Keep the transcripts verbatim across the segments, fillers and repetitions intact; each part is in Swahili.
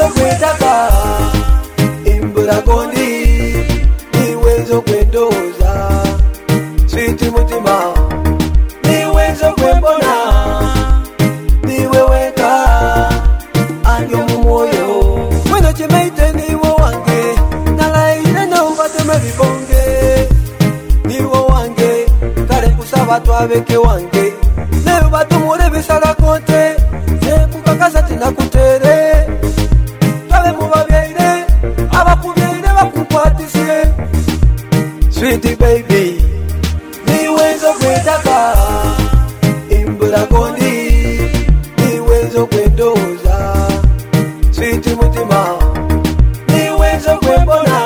niwezo kwetaka imbura gondi niwezo kwendoza sweet mutima niwezo kwembona niweweka anyo mumoyo wena chimeite niwo wange nalaile novateme vibonge niwo wange kale kusaba twabeke wange neyo batumure bisala konte nekukakasa tinakutere twabe mubabyaire abakubyaire bakukwatise sweet baby niwezo kwetaka imbura gondi niwezo kwendoza sweet mutima niwezo kwembona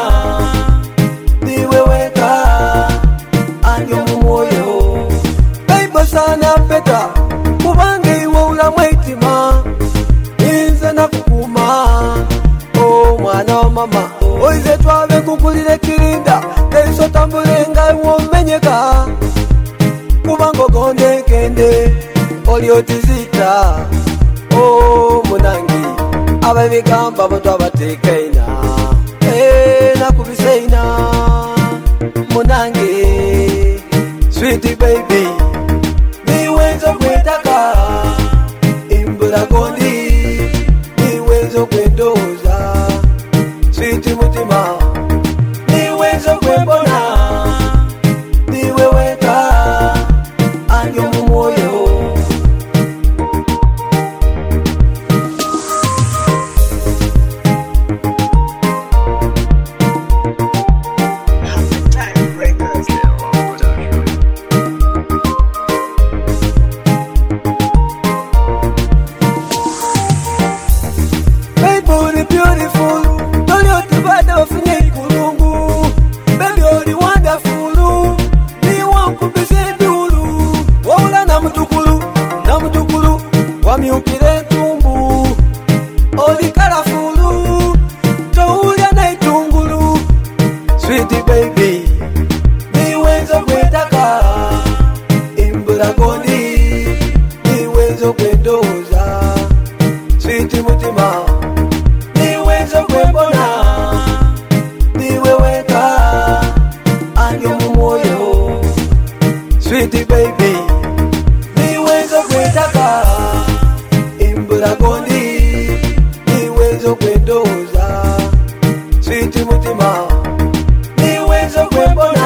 niweweka anyo mumoyo baby sana peta kubange iwe ulamwetima inze nakukuma oh mwana wa mama oize twabe kukulire kirinda teiso tambulenga uomenyeka kubango gonde kende oliotizita oh munangi ababigamba bo twabatekeina eh nakubiseina munangi sweet baby niwezo kwetaka imbura gondi niwezo kwendoza sweet mutima niwezo kwembona niweweka anyo mumoyo wamiukire tumbu olikala fulu toulia na itungulu sweet baby niwezo kwetaka imbura gondi niwezo kwendoza sweet mutima niwezo kwembona niweweka anyo mumoyo sweet baby niwezo kwetaka imbura gondi niwezo kwendoza sweet mutima niwezo kwembona